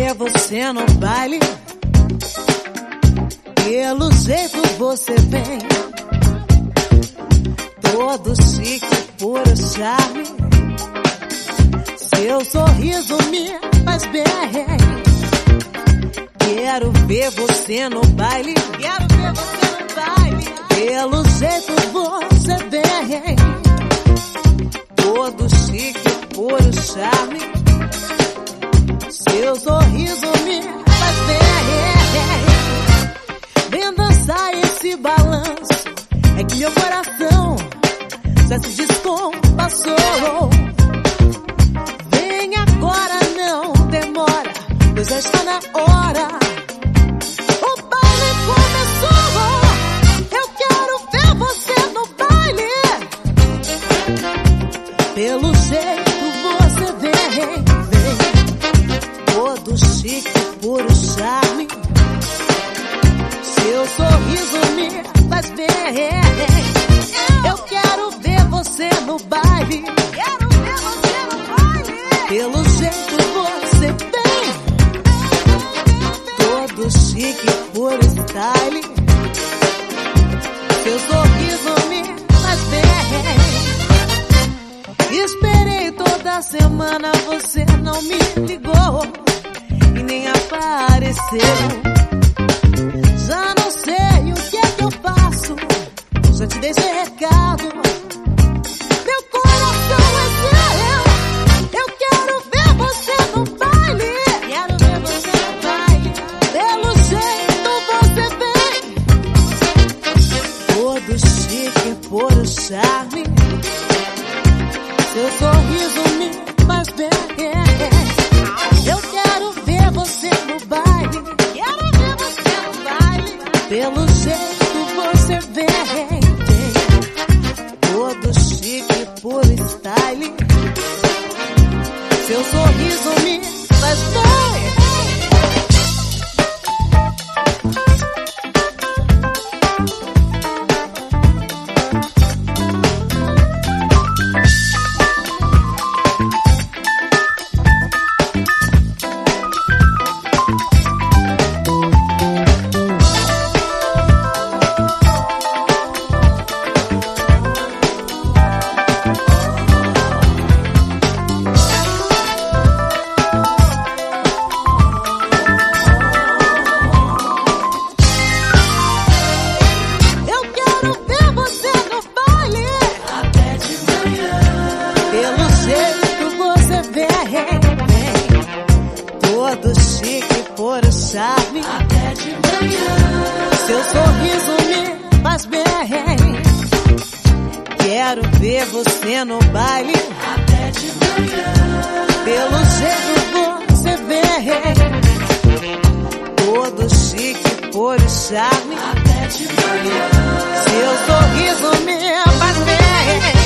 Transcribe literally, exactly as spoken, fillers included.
ver você no baile. Pelo jeito você vem, todo chique, puro charme. Seu sorriso me faz bem. Quero ver você no baile. Quero ver você no baile. Pelo jeito você vem, todo chique, puro charme. Seu sorriso me faz bem. Vem dançar esse balanço, é que meu coração já se descompassou. Vem agora, não demora, pois já está na hora. O baile começou, eu quero ver você no baile. Pelo jeito você vem, vem, todo chique, puro charme. Seu sorriso me faz bem. Eu quero ver você no baile. Quero ver você no baile. Pelo jeito você vem, todo chique, por style. Seu sorriso me faz bem. Esperei toda semana, você não me ligou e nem apareceu. Já não sei o que é que eu faço, já te deixei recado. Meu coração é seu, eu quero ver você no baile. Quero ver você no baile. Pelo jeito você vem, todo chique, puro charme. Seu sorriso me faz bem. Eu quero ver você no baile. Quero ver você no baile. Pelo jeito você vem, todo chique, puro style. Seu sorriso me faz bem. Todo chique, puro charme. Até de manhã. Seu sorriso me faz bem. Quero ver você no baile. Até de manhã. Pelo jeito você vem, todo chique, puro charme. Até de manhã. Seu sorriso me faz bem.